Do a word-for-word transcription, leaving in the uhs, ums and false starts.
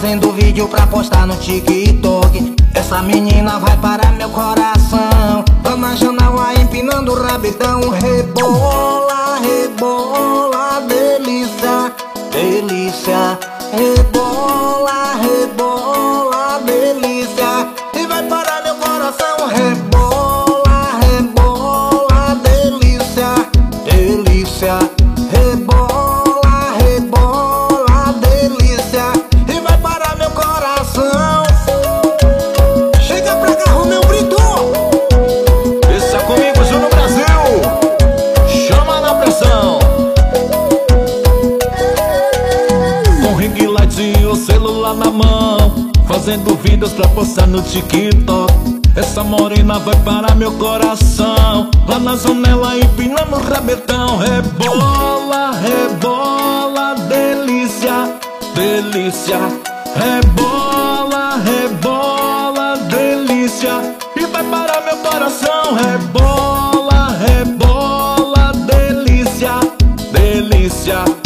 fazendo vídeo pra postar no TikTok. Essa menina vai parar meu coração. Lá na janela empinando o rabetão. Rebola, rebola, delícia, delícia. Rebola, rebola, delícia. E vai parar meu coração. Rebola, rebola, delícia, delícia. Rebola, rebola, delícia. E vai parar meu coração. Chega pra cá, Romeu Brito. Deixa comigo, Júnior Brasil. Chama na pressão. Com ring light e o celular na mão, fazendo vídeos pra postar no TikTok. Essa morena vai parar meu coração. Lá na janela empinando o rabetão. Rebola, rebola, delícia, delícia. Rebola, rebola, delícia. E vai parar meu coração. Rebola, rebola, delícia, delícia.